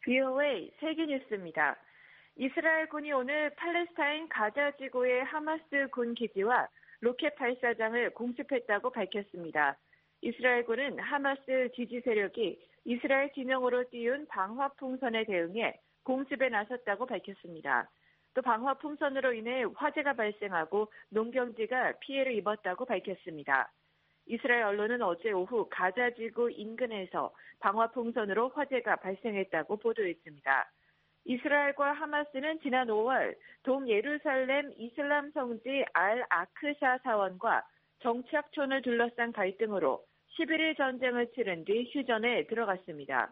VOA 세계뉴스입니다. 이스라엘군이 오늘 팔레스타인 가자 지구의 하마스 군 기지와 로켓 발사장을 공습했다고 밝혔습니다. 이스라엘군은 하마스 지지 세력이 이스라엘 진영으로 띄운 방화 풍선에 대응해 공습에 나섰다고 밝혔습니다. 또 방화 풍선으로 인해 화재가 발생하고 농경지가 피해를 입었다고 밝혔습니다. 이스라엘 언론은 어제 오후 가자 지구 인근에서 방화 풍선으로 화재가 발생했다고 보도했습니다. 이스라엘과 하마스는 지난 5월 동예루살렘 이슬람 성지 알-아크샤 사원과 정착촌을 둘러싼 갈등으로 11일 전쟁을 치른 뒤 휴전에 들어갔습니다.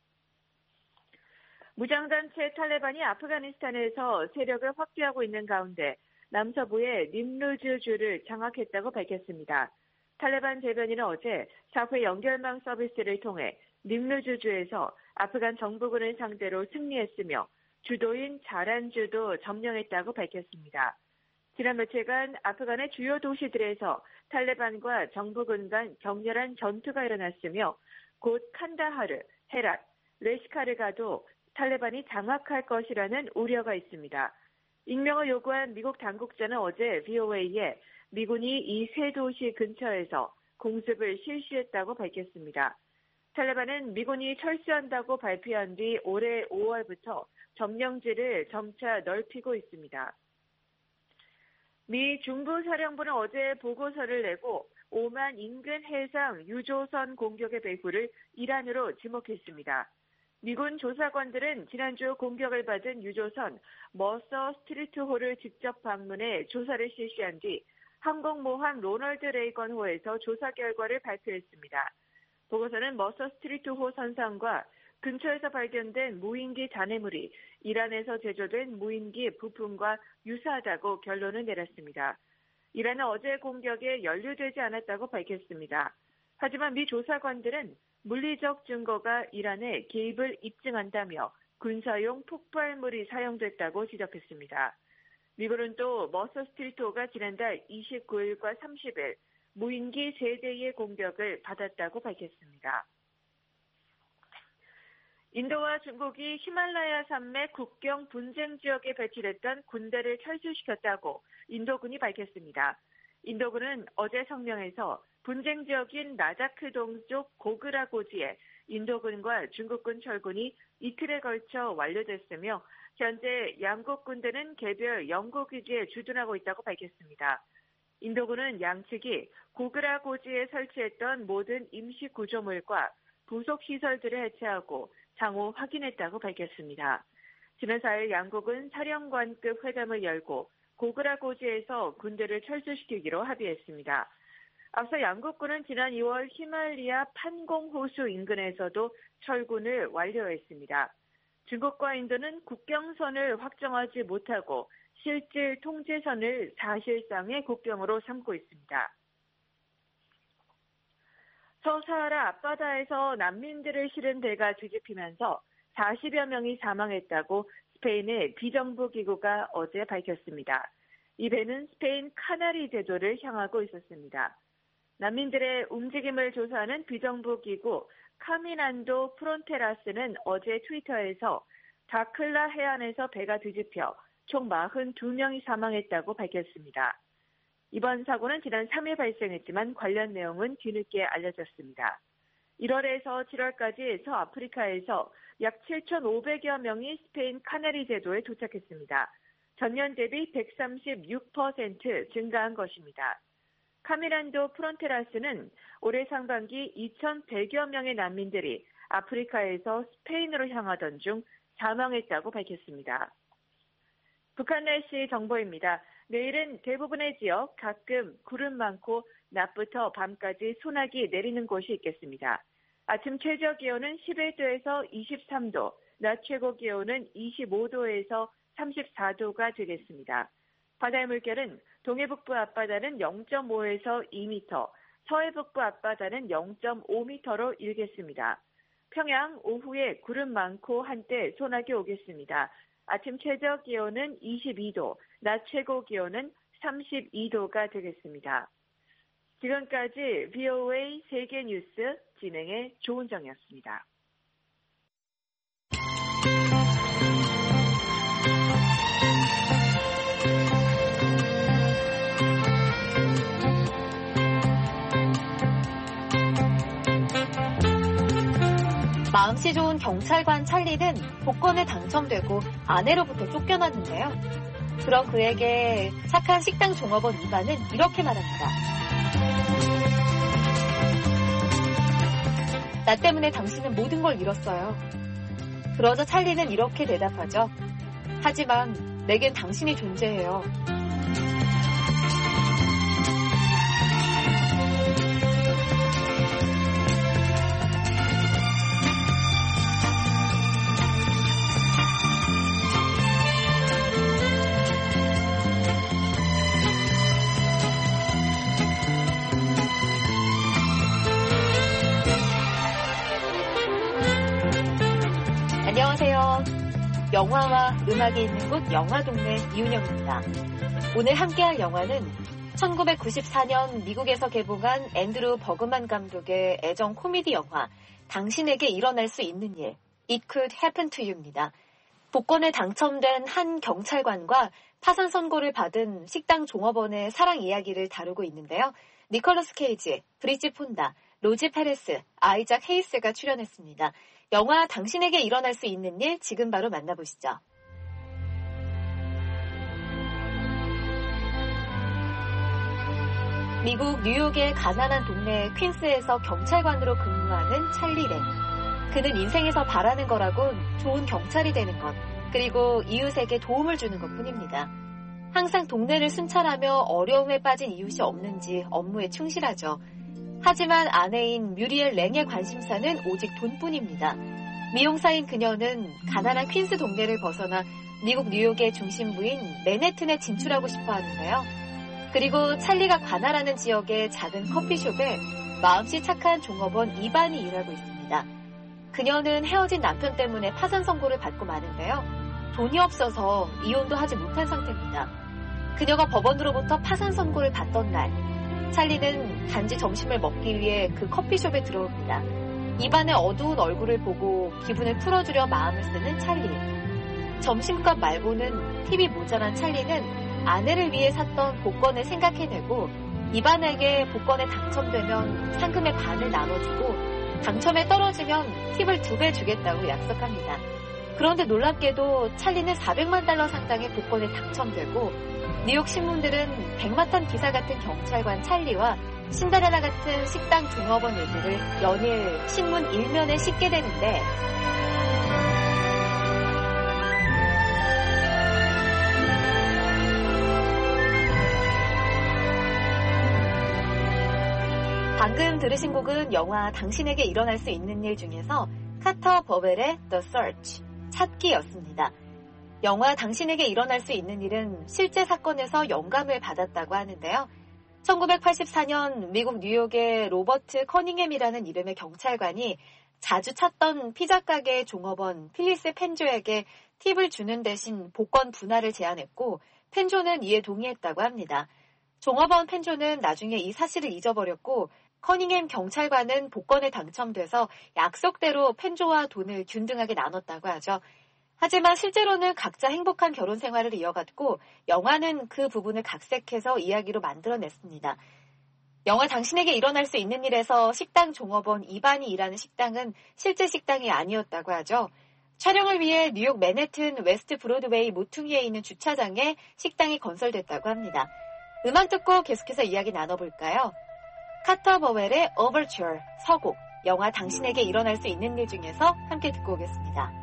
무장단체 탈레반이 아프가니스탄에서 세력을 확대하고 있는 가운데 남서부의 님루즈주를 장악했다고 밝혔습니다. 탈레반 대변인은 어제 사회 연결망 서비스를 통해 님루즈주에서 아프간 정부군을 상대로 승리했으며 주도인 자란주도 점령했다고 밝혔습니다. 지난 며칠간 아프간의 주요 도시들에서 탈레반과 정부군 간 격렬한 전투가 일어났으며 곧 칸다하르, 헤랏, 레시카르가도 탈레반이 장악할 것이라는 우려가 있습니다. 익명을 요구한 미국 당국자는 어제 VOA에 미군이 이 세 도시 근처에서 공습을 실시했다고 밝혔습니다. 탈레반은 미군이 철수한다고 발표한 뒤 올해 5월부터 점령지를 점차 넓히고 있습니다. 미 중부사령부는 어제 보고서를 내고 오만 인근 해상 유조선 공격의 배후를 이란으로 지목했습니다. 미군 조사관들은 지난주 공격을 받은 유조선 머서 스트리트호를 직접 방문해 조사를 실시한 뒤 항공모함 로널드 레이건호에서 조사 결과를 발표했습니다. 보고서는 머서 스트리트호 선상과 근처에서 발견된 무인기 잔해물이 이란에서 제조된 무인기 부품과 유사하다고 결론을 내렸습니다. 이란은 어제 공격에 연루되지 않았다고 밝혔습니다. 하지만 미 조사관들은 물리적 증거가 이란의 개입을 입증한다며 군사용 폭발물이 사용됐다고 지적했습니다. 미국은 또 머서 스트리트호가 지난달 29일과 30일 무인기 3대의 공격을 받았다고 밝혔습니다. 인도와 중국이 히말라야 산맥 국경 분쟁 지역에 배치됐던 군대를 철수시켰다고 인도군이 밝혔습니다. 인도군은 어제 성명에서 분쟁 지역인 라다크 동쪽 고그라 고지에 인도군과 중국군 철군이 이틀에 걸쳐 완료됐으며 현재 양국 군대는 개별 연구기지에 주둔하고 있다고 밝혔습니다. 인도군은 양측이 고그라 고지에 설치했던 모든 임시 구조물과 부속 시설들을 해체하고 상호 확인했다고 밝혔습니다. 지난 4일 양국은 사령관급 회담을 열고 고그라 고지에서 군대를 철수시키기로 합의했습니다. 앞서 양국군은 지난 2월 히말리아 판공호수 인근에서도 철군을 완료했습니다. 중국과 인도는 국경선을 확정하지 못하고 실질 통제선을 사실상의 국경으로 삼고 있습니다. 서사하라 앞바다에서 난민들을 실은 배가 뒤집히면서 40여 명이 사망했다고 스페인의 비정부 기구가 어제 밝혔습니다. 이 배는 스페인 카나리 제도를 향하고 있었습니다. 난민들의 움직임을 조사하는 비정부 기구 카미난도 프론테라스는 어제 트위터에서 다클라 해안에서 배가 뒤집혀 총 42명이 사망했다고 밝혔습니다. 이번 사고는 지난 3일 발생했지만 관련 내용은 뒤늦게 알려졌습니다. 1월에서 7월까지 서아프리카에서 약 7,500여 명이 스페인 카나리 제도에 도착했습니다. 전년 대비 136% 증가한 것입니다. 카미란도 프론테라스는 올해 상반기 2,100여 명의 난민들이 아프리카에서 스페인으로 향하던 중 사망했다고 밝혔습니다. 북한 날씨 정보입니다. 내일은 대부분의 지역 가끔 구름 많고 낮부터 밤까지 소나기 내리는 곳이 있겠습니다. 아침 최저 기온은 11도에서 23도, 낮 최고 기온은 25도에서 34도가 되겠습니다. 바다의 물결은 동해북부 앞바다는 0.5에서 2m, 서해북부 앞바다는 0.5m로 일겠습니다. 평양 오후에 구름 많고 한때 소나기 오겠습니다. 아침 최저 기온은 22도, 낮 최고 기온은 32도가 되겠습니다. 지금까지 VOA 세계뉴스 진행의 조은정이었습니다. 마음씨 좋은 경찰관 찰리는 복권에 당첨되고 아내로부터 쫓겨났는데요. 그런 그에게 착한 식당 종업원 이반은 이렇게 말합니다. 나 때문에 당신은 모든 걸 잃었어요. 그러자 찰리는 이렇게 대답하죠. 하지만 내겐 당신이 존재해요. 안녕하세요. 영화와 음악이 있는 곳 영화동네 이윤영입니다. 오늘 함께할 영화는 1994년 미국에서 개봉한 앤드루 버그만 감독의 애정 코미디 영화 당신에게 일어날 수 있는 일 It Could Happen to You입니다. 복권에 당첨된 한 경찰관과 파산 선고를 받은 식당 종업원의 사랑 이야기를 다루고 있는데요. 니콜러스 케이지, 브리지 폰다, 로지 페레스, 아이작 헤이스가 출연했습니다. 영화 당신에게 일어날 수 있는 일 지금 바로 만나보시죠. 미국 뉴욕의 가난한 동네 퀸스에서 경찰관으로 근무하는 찰리 렌. 그는 인생에서 바라는 거라곤 좋은 경찰이 되는 것, 그리고 이웃에게 도움을 주는 것뿐입니다. 항상 동네를 순찰하며 어려움에 빠진 이웃이 없는지 업무에 충실하죠. 하지만 아내인 뮤리엘 랭의 관심사는 오직 돈뿐입니다. 미용사인 그녀는 가난한 퀸스 동네를 벗어나 미국 뉴욕의 중심부인 맨해튼에 진출하고 싶어 하는데요. 그리고 찰리가 관할하는 지역의 작은 커피숍에 마음씨 착한 종업원 이반이 일하고 있습니다. 그녀는 헤어진 남편 때문에 파산 선고를 받고 마는데요. 돈이 없어서 이혼도 하지 못한 상태입니다. 그녀가 법원으로부터 파산 선고를 받던 날, 찰리는 단지 점심을 먹기 위해 그 커피숍에 들어옵니다. 이반의 어두운 얼굴을 보고 기분을 풀어주려 마음을 쓰는 찰리. 점심값 말고는 팁이 모자란 찰리는 아내를 위해 샀던 복권을 생각해내고 이반에게 복권에 당첨되면 상금의 반을 나눠주고 당첨에 떨어지면 팁을 2배 주겠다고 약속합니다. 그런데 놀랍게도 찰리는 $400만 상당의 복권에 당첨되고 뉴욕 신문들은 백마탄 기사 같은 경찰관 찰리와 신데렐라 같은 식당 종업원 일들을 연일 신문 일면에 싣게 되는데 방금 들으신 곡은 영화 당신에게 일어날 수 있는 일 중에서 카터 버벨의 The Search, 찾기였습니다. 영화 당신에게 일어날 수 있는 일은 실제 사건에서 영감을 받았다고 하는데요. 1984년 미국 뉴욕의 로버트 커닝햄이라는 이름의 경찰관이 자주 찾던 피자 가게 종업원 필리스 펜조에게 팁을 주는 대신 복권 분할을 제안했고 펜조는 이에 동의했다고 합니다. 종업원 펜조는 나중에 이 사실을 잊어버렸고 커닝햄 경찰관은 복권에 당첨돼서 약속대로 펜조와 돈을 균등하게 나눴다고 하죠. 하지만 실제로는 각자 행복한 결혼 생활을 이어갔고 영화는 그 부분을 각색해서 이야기로 만들어냈습니다. 영화 당신에게 일어날 수 있는 일에서 식당 종업원 이반이 일하는 식당은 실제 식당이 아니었다고 하죠. 촬영을 위해 뉴욕 맨해튼 웨스트 브로드웨이 모퉁이에 있는 주차장에 식당이 건설됐다고 합니다. 음악 듣고 계속해서 이야기 나눠볼까요? 카터 버웰의 Overture, 서곡, 영화 당신에게 일어날 수 있는 일 중에서 함께 듣고 오겠습니다.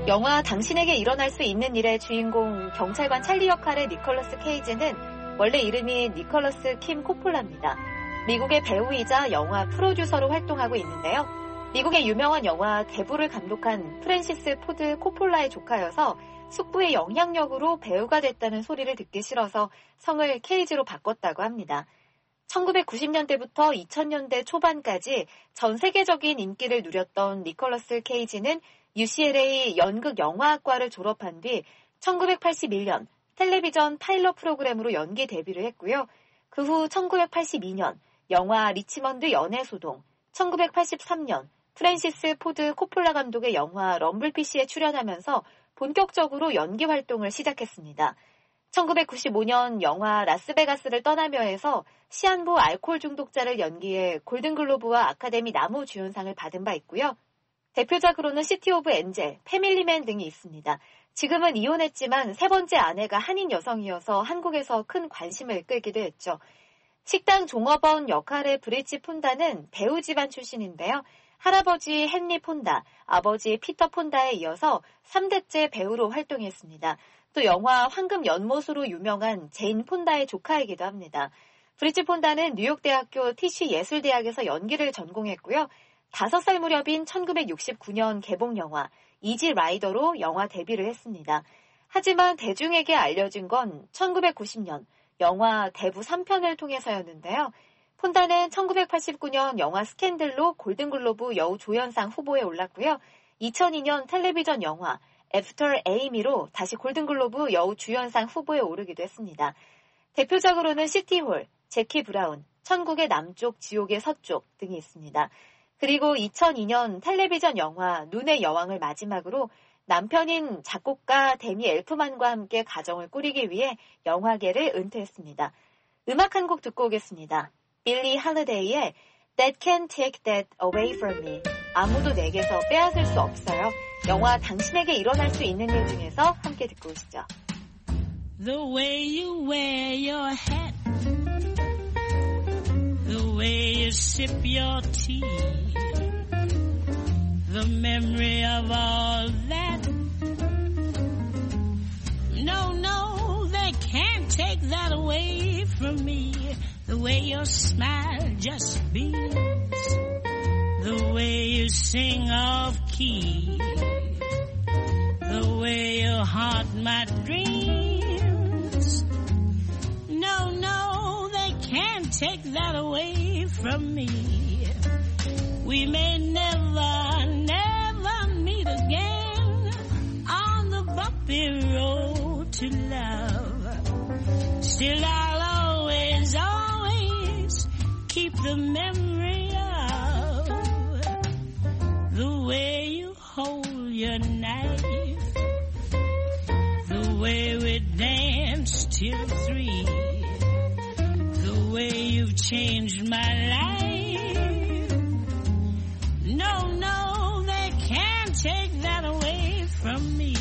영화 당신에게 일어날 수 있는 일의 주인공 경찰관 찰리 역할의 니콜러스 케이지는 원래 이름이 니콜러스 킴 코폴라입니다. 미국의 배우이자 영화 프로듀서로 활동하고 있는데요. 미국의 유명한 영화 대부를 감독한 프랜시스 포드 코폴라의 조카여서 숙부의 영향력으로 배우가 됐다는 소리를 듣기 싫어서 성을 케이지로 바꿨다고 합니다. 1990년대부터 2000년대 초반까지 전 세계적인 인기를 누렸던 니콜러스 케이지는 UCLA 연극영화학과를 졸업한 뒤 1981년 텔레비전 파일럿 프로그램으로 연기 데뷔를 했고요. 그 후 1982년 영화 리치먼드 연애소동, 1983년 프랜시스 포드 코폴라 감독의 영화 럼블피쉬에 출연하면서 본격적으로 연기 활동을 시작했습니다. 1995년 영화 라스베가스를 떠나며에서 시한부 알코올 중독자를 연기해 골든글로브와 아카데미 남우주연상을 받은 바 있고요. 대표작으로는 시티 오브 엔젤, 패밀리맨 등이 있습니다. 지금은 이혼했지만 세 번째 아내가 한인 여성이어서 한국에서 큰 관심을 끌기도 했죠. 식당 종업원 역할의 브리지 폰다는 배우 집안 출신인데요. 할아버지 헨리 폰다, 아버지 피터 폰다에 이어서 3대째 배우로 활동했습니다. 또 영화 황금 연못으로 유명한 제인 폰다의 조카이기도 합니다. 브리지 폰다는 뉴욕대학교 티슈 예술대학에서 연기를 전공했고요. 5살 무렵인 1969년 개봉 영화 이지 라이더로 영화 데뷔를 했습니다. 하지만 대중에게 알려진 건 1990년 영화 대부 3편을 통해서였는데요. 폰다는 1989년 영화 스캔들로 골든글로브 여우조연상 후보에 올랐고요. 2002년 텔레비전 영화 애프터 에이미로 다시 골든글로브 여우주연상 후보에 오르기도 했습니다. 대표작으로는 시티홀, 제키 브라운, 천국의 남쪽, 지옥의 서쪽 등이 있습니다. 그리고 2002년 텔레비전 영화 눈의 여왕을 마지막으로 남편인 작곡가 데니 엘프만과 함께 가정을 꾸리기 위해 영화계를 은퇴했습니다. 음악 한 곡 듣고 오겠습니다. 빌리 할리데이의 That Can't Take That Away From Me. 아무도 내게서 빼앗을 수 없어요. 영화 당신에게 일어날 수 있는 일 중에서 함께 듣고 오시죠. The way you wear your hat, the way you sip your tea, the memory of all that. No, they can't take that away from me. The way your smile just beams, the way you sing off key, the way you haunt my dreams. No, they can't take that away from me. We may never meet again on the bumpy road to love. Still I'll always keep the memory of the way you hold your knife, the way we danced till 3, the way you've changed my life. No, they can't take that away from me.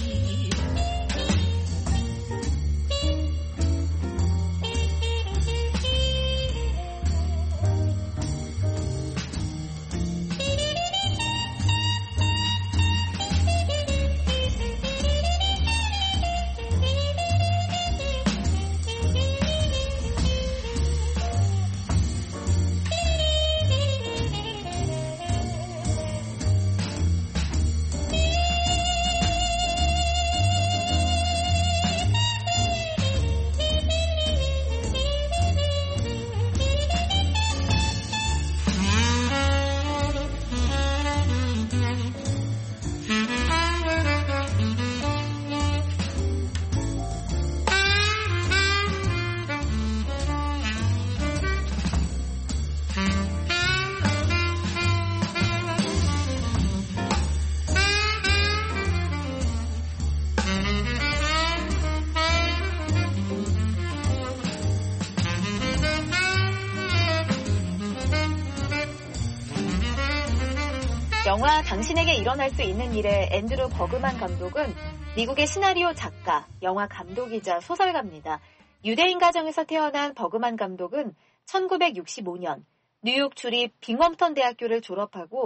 영화 당신에게 일어날 수 있는 일의 앤드루 버그만 감독은 미국의 시나리오 작가, 영화 감독이자 소설가입니다. 유대인 가정에서 태어난 버그만 감독은 1965년 뉴욕 주립 빙엄턴 대학교를 졸업하고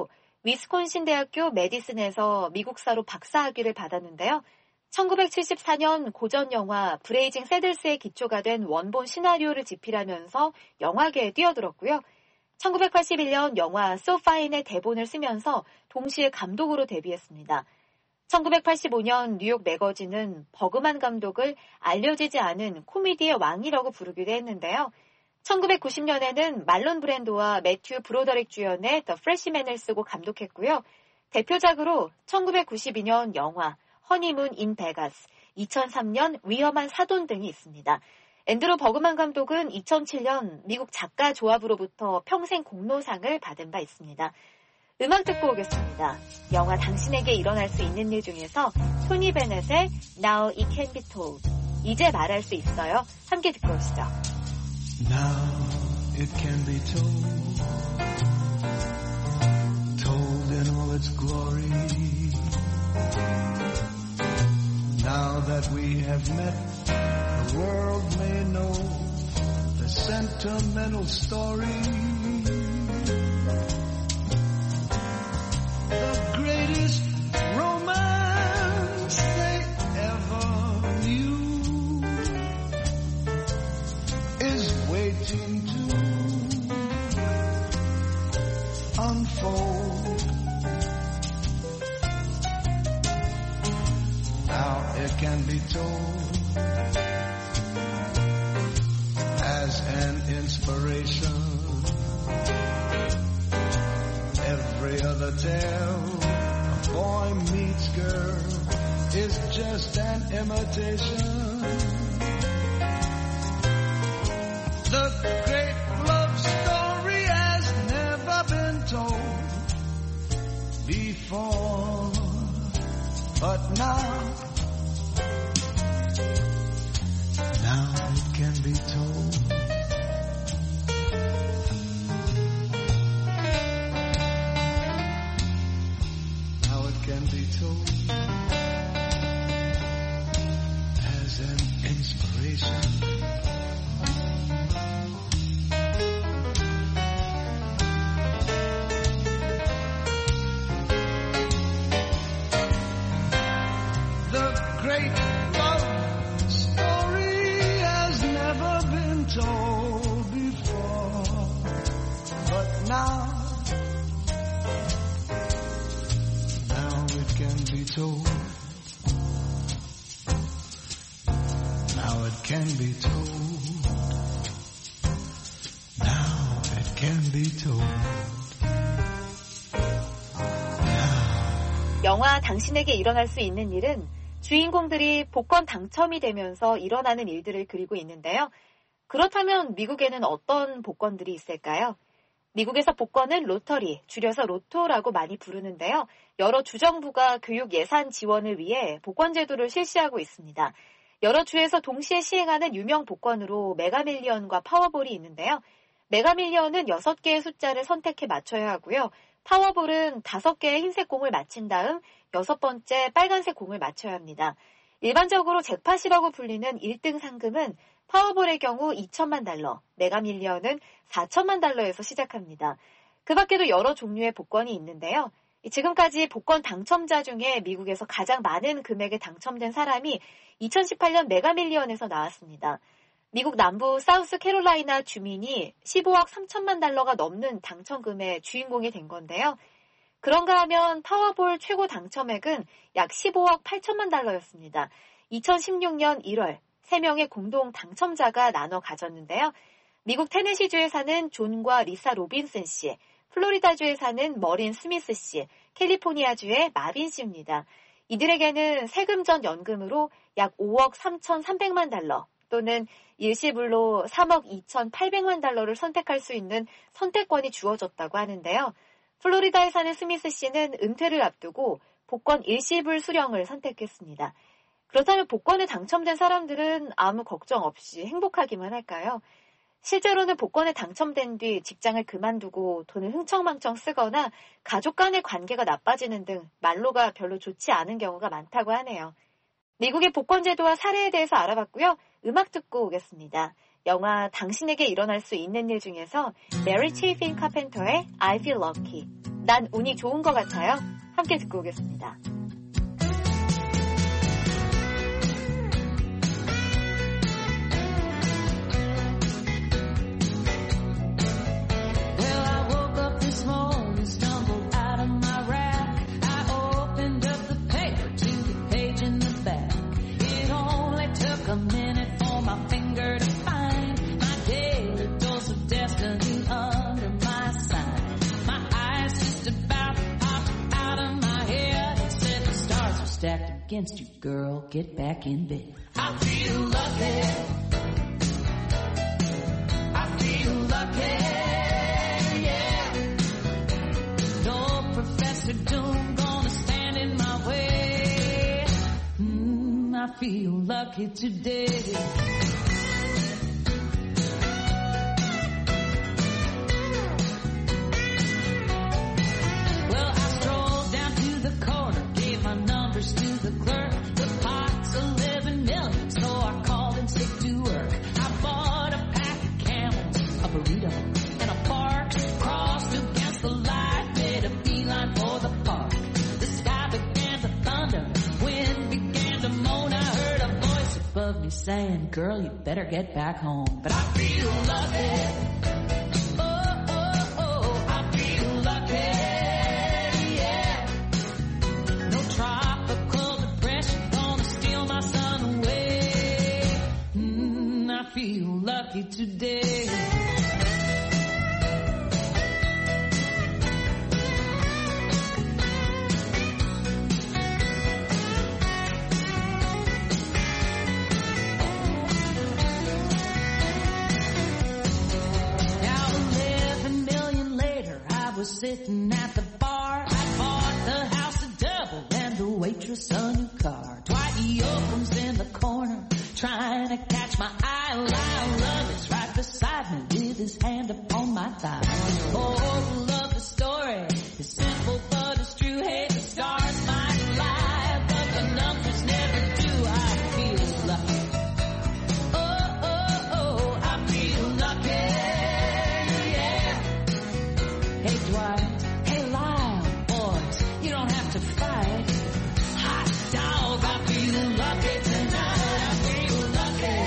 위스콘신 대학교 메디슨에서 미국사로 박사학위를 받았는데요. 1974년 고전 영화 브레이징 새들스의 기초가 된 원본 시나리오를 집필하면서 영화계에 뛰어들었고요. 1981년 영화 So Fine의 대본을 쓰면서 동시에 감독으로 데뷔했습니다. 1985년 뉴욕 매거진은 버그만 감독을 알려지지 않은 코미디의 왕이라고 부르기도 했는데요. 1990년에는 말론 브랜도와 매튜 브로더릭 주연의 더 프레시맨을 쓰고 감독했고요. 대표작으로 1992년 영화 허니문 인 베가스, 2003년 위험한 사돈 등이 있습니다. 앤드루 버그만 감독은 2007년 미국 작가 조합으로부터 평생 공로상을 받은 바 있습니다. 음악 듣고 오겠습니다. 영화 당신에게 일어날 수 있는 일 중에서 토니 베넷의 Now It Can Be Told, 이제 말할 수 있어요. 함께 듣고 오시죠. Now it can be told, told in all its glory. Now that we have met, the world may know the sentimental story. The greatest romance they ever knew is waiting to unfold. Now it can be told as an inspiration. Every other tale, a boy meets girl, is just an imitation. The great love story has never been told before, but now it can be told. Now it can be told as an inspiration. The great love story has never been told before, but now it can be told. Now it can be told. Now it can be told. 영화 당신에게 일어날 수 있는 일은 주인공들이 복권 당첨이 되면서 일어나는 일들을 그리고 있는데요. 그렇다면 미국에는 어떤 복권들이 있을까요? 미국에서 복권은 로터리, 줄여서 로또라고 많이 부르는데요. 여러 주정부가 교육 예산 지원을 위해 복권 제도를 실시하고 있습니다. 여러 주에서 동시에 시행하는 유명 복권으로 메가밀리언과 파워볼이 있는데요. 메가밀리언은 6개의 숫자를 선택해 맞춰야 하고요. 파워볼은 5개의 흰색 공을 맞힌 다음 6번째 빨간색 공을 맞춰야 합니다. 일반적으로 잭팟이라고 불리는 1등 상금은 파워볼의 경우 2천만 달러, 메가밀리언은 4천만 달러에서 시작합니다. 그 밖에도 여러 종류의 복권이 있는데요. 지금까지 복권 당첨자 중에 미국에서 가장 많은 금액에 당첨된 사람이 2018년 메가밀리언에서 나왔습니다. 미국 남부 사우스캐롤라이나 주민이 15억 3천만 달러가 넘는 당첨금의 주인공이 된 건데요. 그런가 하면 파워볼 최고 당첨액은 약 15억 8천만 달러였습니다. 2016년 1월 3명의 공동 당첨자가 나눠 가졌는데요. 미국 테네시주에 사는 존과 리사 로빈슨 씨, 플로리다주에 사는 머린 스미스 씨, 캘리포니아주의 마빈 씨입니다. 이들에게는 세금 전 연금으로 약 5억 3,300만 달러 또는 일시불로 3억 2,800만 달러를 선택할 수 있는 선택권이 주어졌다고 하는데요. 플로리다에 사는 스미스 씨는 은퇴를 앞두고 복권 일시불 수령을 선택했습니다. 그렇다면 복권에 당첨된 사람들은 아무 걱정 없이 행복하기만 할까요? 실제로는 복권에 당첨된 뒤 직장을 그만두고 돈을 흥청망청 쓰거나 가족 간의 관계가 나빠지는 등 말로가 별로 좋지 않은 경우가 많다고 하네요. 미국의 복권 제도와 사례에 대해서 알아봤고요. 음악 듣고 오겠습니다. 영화 당신에게 일어날 수 있는 일 중에서 메리 체이핀 카펜터의 I Feel Lucky, 난 운이 좋은 것 같아요. 함께 듣고 오겠습니다. Stacked against you, girl, get back in bed. I feel lucky. I feel lucky, yeah. No Professor Doom gonna stand in my way. I feel lucky today. To the clerk, the pot's 11 million, so I called in sick to work. I bought a pack of Camels, a burrito, and a Park. Crossed against the light, made a beeline for the park. The sky began to thunder, wind began to moan. I heard a voice above me saying, girl, you better get back home. But I feel lucky. Lucky today. Now 11 million later, I was sitting at the bar. I bought the house a double and the waitress a new car. Dwight Yoakam's in the corner, trying to catch my eye. Lyle Love is right beside me with his hand upon my thigh. Oh, love the story. It's simple but it's true. Hey, the stars might lie, but the numbers never do. I feel lucky. Oh, oh, oh, I feel lucky. Yeah. Hey, Dwight. Hey, Lyle. Boys, you don't have to fight. Hot dog, I feel lucky tonight. I feel lucky.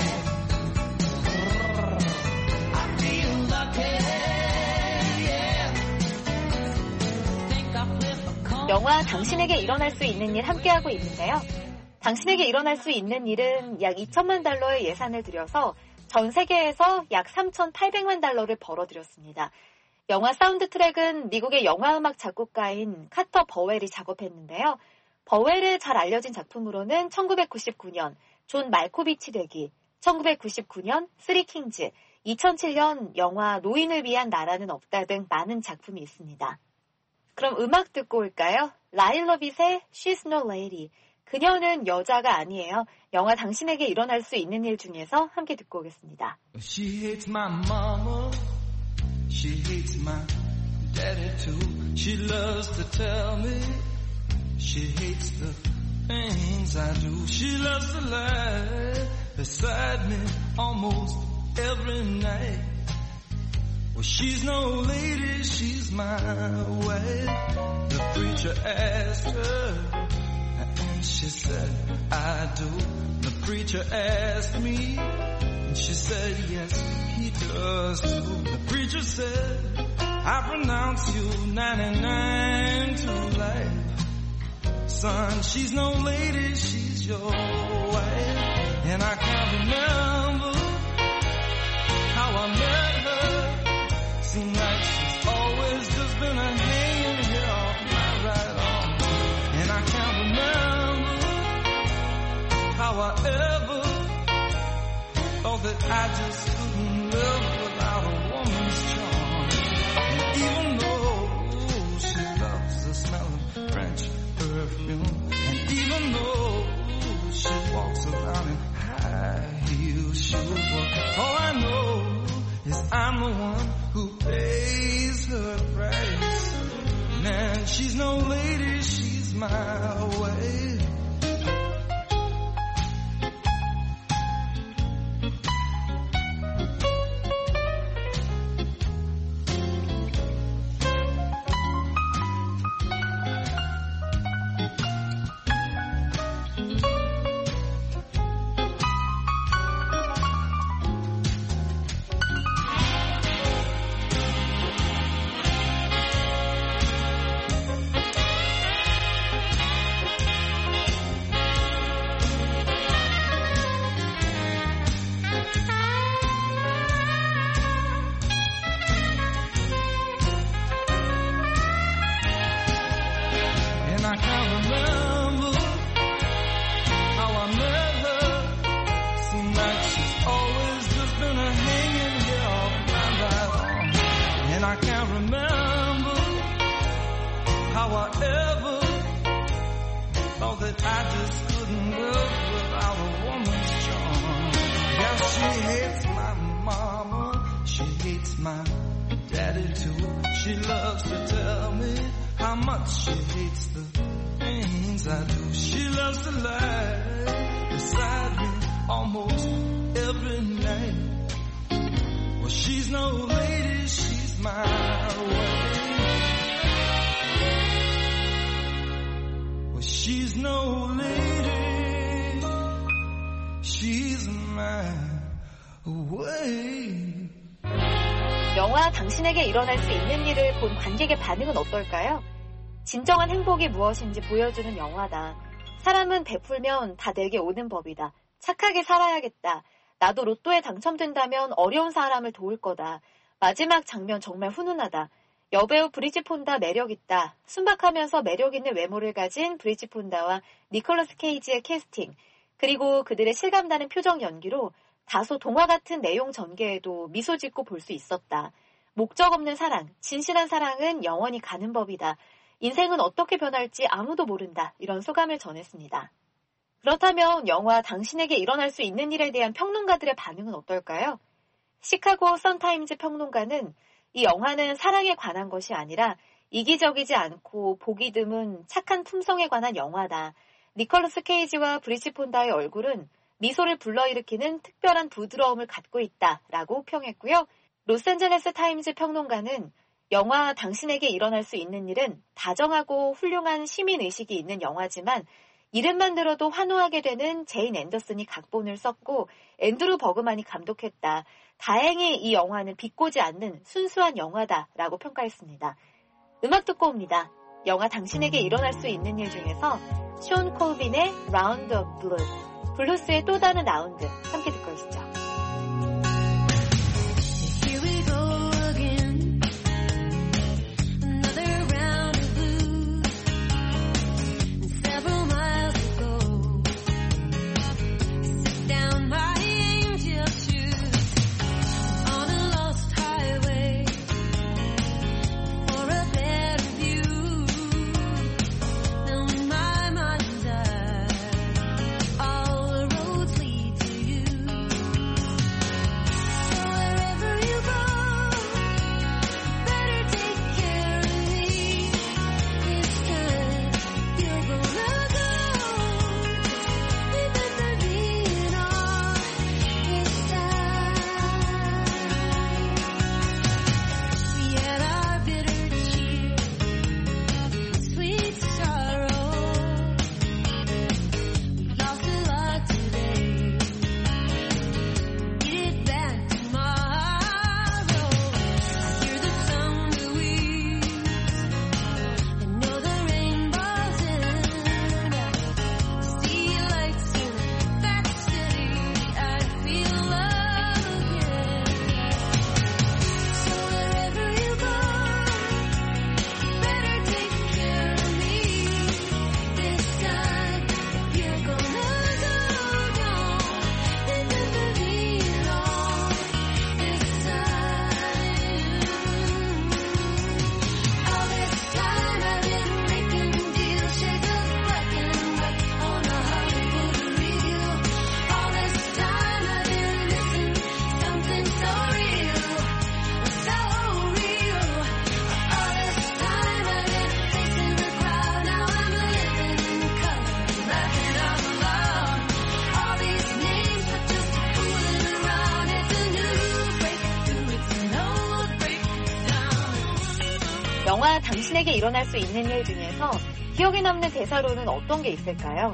영화 당신에게 일어날 수 있는 일 함께하고 있는데요. 당신에게 일어날 수 있는 일은 약 2천만 달러의 예산을 들여서 전 세계에서 약 3,800만 달러를 벌어들였습니다. 영화 사운드 트랙은 미국의 영화음악 작곡가인 카터 버웰이 작업했는데요. 버웰의 잘 알려진 작품으로는 1999년 존 말코비치 되기, 1999년 쓰리 킹즈, 2007년 영화 노인을 위한 나라는 없다 등 많은 작품이 있습니다. 그럼 음악 듣고 올까요? 라일 러빗의 She's No Lady. 그녀는 여자가 아니에요. 영화 당신에게 일어날 수 있는 일 중에서 함께 듣고 오겠습니다. She hates my mama. She hates my daddy too. She loves to tell me. She hates the things I do. She loves to lie beside me almost every night. Well, she's no lady, she's my wife. The preacher asked her, and she said, I do. The preacher asked me, and she said, yes, he does too. The preacher said, I pronounce you 99 to life. Son, she's no lady, she's your wife. And I can't remember how I met her. Seems like she's always just been a hanging here off my right arm. And I can't remember how I ever thought that I just couldn't live without a woman's charm. And even though she loves the smell of French perfume, and even though she walks around in high heel shoes, well, all I know is I'm the one who pays her price. Man, she's no lady, she's my way. I just couldn't live without a woman's charm. Yeah, she hates my mama, she hates my daddy too. She loves to tell me how much she hates the things I do. She loves to lie beside me almost every night. Well, she's no lady, she's my wife. Well, she's no lady, she's my wife. 영화 당신에게 일어날 수 있는 일을 본 관객의 반응은 어떨까요? 진정한 행복이 무엇인지 보여주는 영화다. 사람은 베풀면 다 내게 오는 법이다. 착하게 살아야겠다. 나도 로또에 당첨된다면 어려운 사람을 도울 거다. 마지막 장면 정말 훈훈하다. 여배우 브리짓 폰다 매력있다. 순박하면서 매력있는 외모를 가진 브리짓 폰다와 니콜라스 케이지의 캐스팅, 그리고 그들의 실감나는 표정 연기로 다소 동화 같은 내용 전개에도 미소 짓고 볼 수 있었다. 목적 없는 사랑, 진실한 사랑은 영원히 가는 법이다. 인생은 어떻게 변할지 아무도 모른다. 이런 소감을 전했습니다. 그렇다면 영화 당신에게 일어날 수 있는 일에 대한 평론가들의 반응은 어떨까요? 시카고 선타임즈 평론가는 이 영화는 사랑에 관한 것이 아니라 이기적이지 않고 보기 드문 착한 품성에 관한 영화다. 니콜라스 케이지와 브리짓 폰다의 얼굴은 미소를 불러일으키는 특별한 부드러움을 갖고 있다라고 평했고요. 로스앤젤레스 타임즈 평론가는 영화 당신에게 일어날 수 있는 일은 다정하고 훌륭한 시민의식이 있는 영화지만 이름만 들어도 환호하게 되는 제인 앤더슨이 각본을 썼고 앤드루 버그만이 감독했다. 다행히 이 영화는 비꼬지 않는 순수한 영화다라고 평가했습니다. 음악 듣고 옵니다. 영화 당신에게 일어날 수 있는 일 중에서 숀 콜빈의 라운드 오브 블루스, 블루스의 또 다른 라운드 함께 듣고 오시죠. 영화 당신에게 일어날 수 있는 일 중에서 기억에 남는 대사로는 어떤 게 있을까요?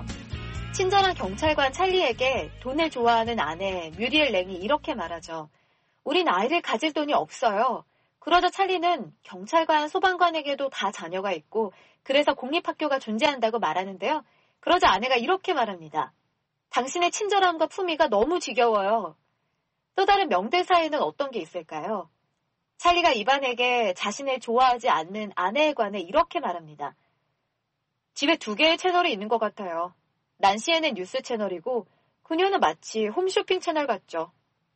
친절한 경찰관 찰리에게 돈을 좋아하는 아내 뮤리엘 랭이 이렇게 말하죠. 우린 아이를 가질 돈이 없어요. 그러자 찰리는 경찰관, 소방관에게도 다 자녀가 있고 그래서 공립학교가 존재한다고 말하는데요. 그러자 아내가 이렇게 말합니다. 당신의 친절함과 품위가 너무 지겨워요. 또 다른 명대사에는 어떤 게 있을까요? 찰리가 이반에게 자신을 좋아하지 않는 아내에 관해 이렇게 말합니다. 집에 2개의 채널이 있는 것 같아요. 난시에는 뉴스 채널이고 그녀는 마치 홈쇼핑 채널 같죠.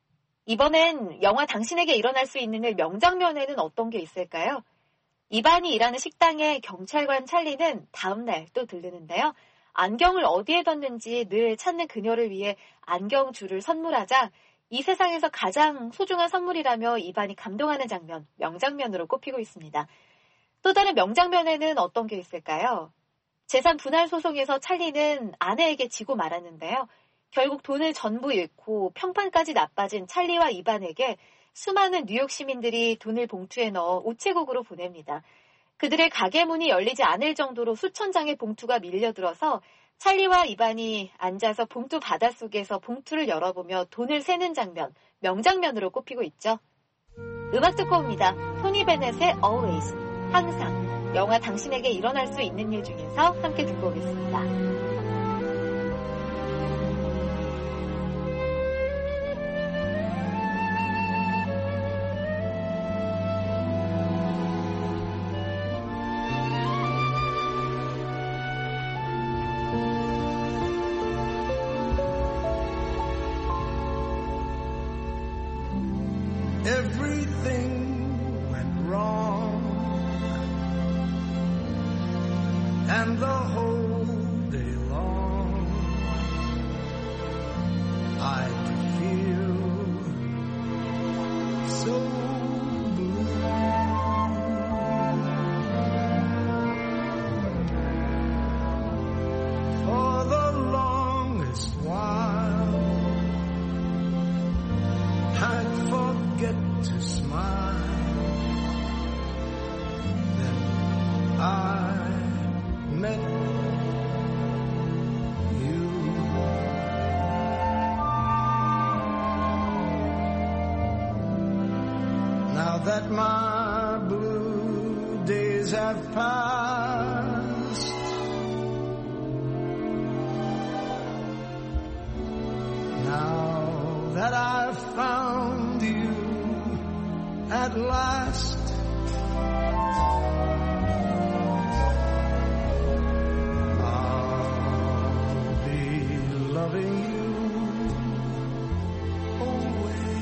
이번엔 영화 당신에게 일어날 수 있는 일 명장면에는 어떤 게 있을까요? 이반이 일하는 식당에 경찰관 찰리는 다음날 또 들르는데요. 안경을 어디에 뒀는지 늘 찾는 그녀를 위해 안경줄을 선물하자 이 세상에서 가장 소중한 선물이라며 이반이 감동하는 장면, 명장면으로 꼽히고 있습니다. 또 다른 명장면에는 어떤 게 있을까요? 재산 분할 소송에서 찰리는 아내에게 지고 말았는데요. 결국 돈을 전부 잃고 평판까지 나빠진 찰리와 이반에게 수많은 뉴욕 시민들이 돈을 봉투에 넣어 우체국으로 보냅니다. 그들의 가게 문이 열리지 않을 정도로 수천 장의 봉투가 밀려들어서 찰리와 이반이 앉아서 봉투 바닷속에서 봉투를 열어보며 돈을 세는 장면, 명장면으로 꼽히고 있죠. 음악 듣고 옵니다. 토니 베넷의 Always, 항상, 영화 당신에게 일어날 수 있는 일 중에서 함께 듣고 오겠습니다. Everything went wrong, and the whole day long I feel so blue. For the longest while I'd forget to smile. Then I met you. Now that my blue days have passed, now that I've found you at last, I'll be loving you always.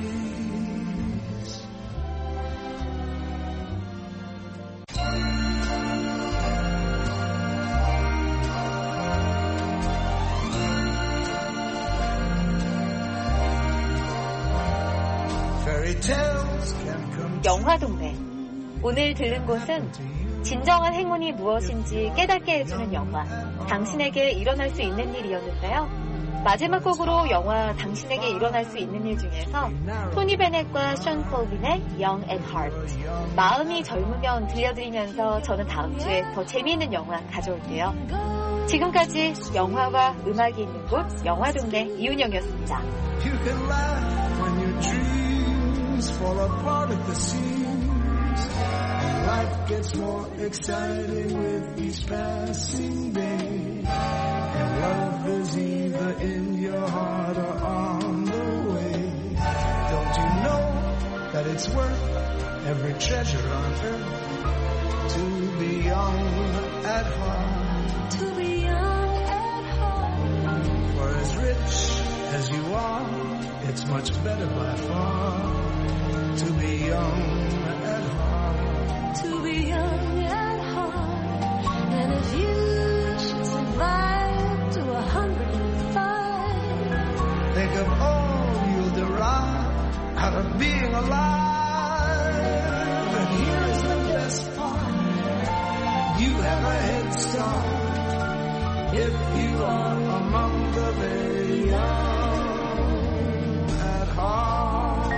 Fairy tales can come. 영화동네. 오늘 들른 곳은 진정한 행운이 무엇인지 깨닫게 해주는 영화 당신에게 일어날 수 있는 일이었는데요. 마지막 곡으로 영화 당신에게 일어날 수 있는 일 중에서 토니 베넷과 션 콜빈의 Young at Heart, 마음이 젊으면 들려드리면서 저는 다음 주에 더 재미있는 영화 가져올게요. 지금까지 영화와 음악이 있는 곳 영화동네 이윤영이었습니다. You can laugh when your dreams fall apart at the seams, and life gets more exciting with each passing day, and love is either in your heart or on the way. Don't you know that it's worth every treasure on earth to be young at heart? To be young at heart. For as rich as you are, it's much better by far to be young at heart. To be young at heart. And if you should survive to 105, Think of all you'll derive out of being alive. And here is the best part: you have a head start if you are among the very young at heart.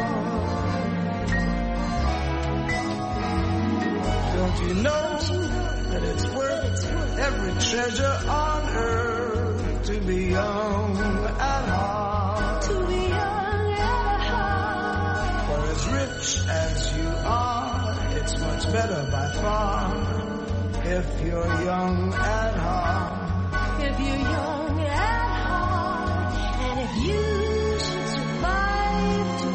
Don't you know that it's worth every treasure on earth to be young at heart? to be young at heart. For as rich as you are, it's much better by far if you're young at heart. If you're young at heart. And if you should survive to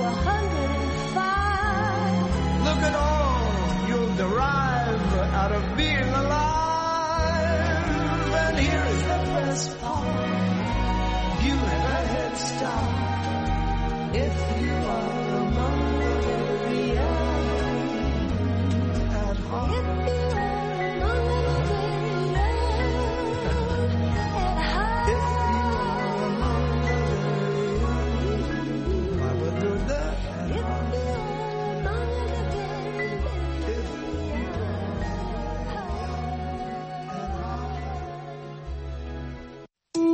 105, Look at all you'll derive out of being alive. And here is the best part: you have a head start if you are among the very young at heart. if you are among the very young at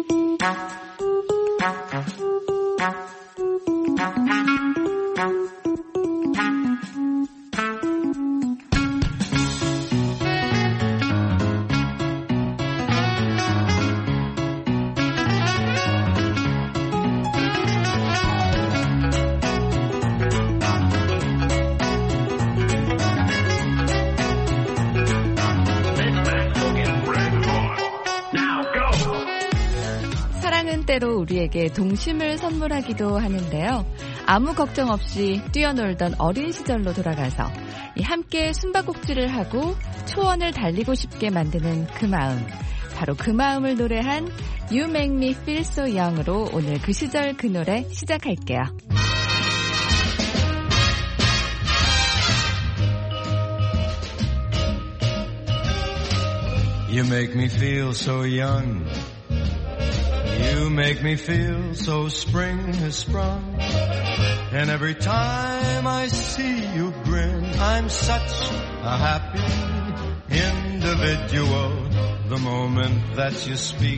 때로 우리에게 동심을 선물하기도 하는데요. 아무 걱정 없이 뛰어놀던 어린 시절로 돌아가서 함께 숨바꼭질을 하고 초원을 달리고 싶게 만드는 그 마음. 바로 그 마음을 노래한 You Make Me Feel So Young으로 오늘 그 시절 그 노래 시작할게요. You make me feel so young. You make me feel so spring has sprung. And every time I see you grin, I'm such a happy individual. The moment that you speak,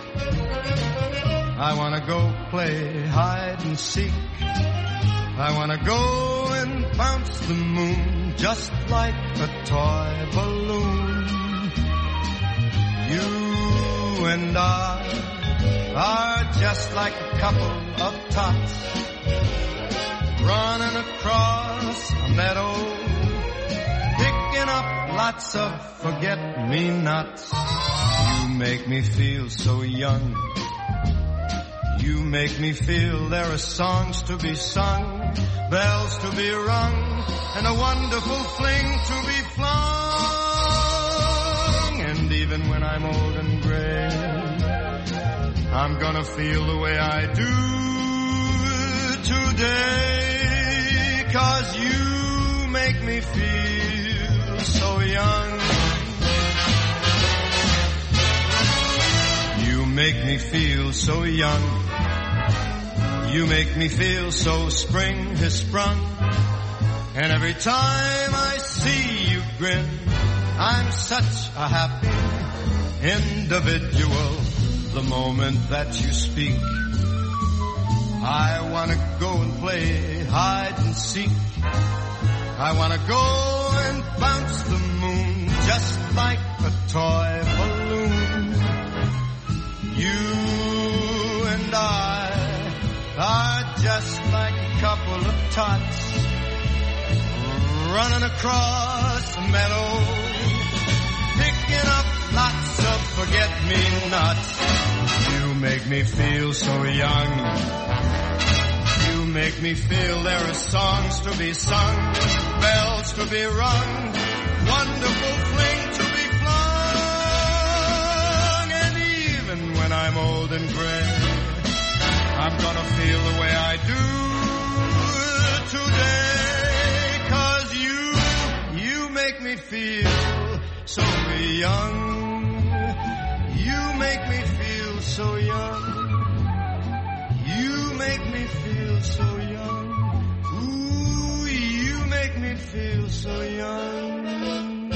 I wanna go play hide and seek. I wanna go and bounce the moon just like a toy balloon. You and I are just like a couple of tots running across a meadow, picking up lots of forget-me-nots. You make me feel so young. You make me feel there are songs to be sung, bells to be rung, and a wonderful fling to be flung. And even when I'm old and gray, I'm gonna feel the way I do today, 'cause you make me feel so young. You make me feel so young. You make me feel so spring has sprung. And every time I see you grin, I'm such a happy individual. The moment that you speak, I wanna go and play hide and seek. I wanna go and bounce the moon just like a toy balloon. You and I are just like a couple of tots running across the meadow, picking up lots of forget-me-nots. You make me feel so young. You make me feel there are songs to be sung, bells to be rung, wonderful fling to be flung. And even when I'm old and gray, I'm gonna feel the way I do today, 'cause you make me feel so young. You make me feel so young. You make me feel so young. Ooh, you make me feel so young.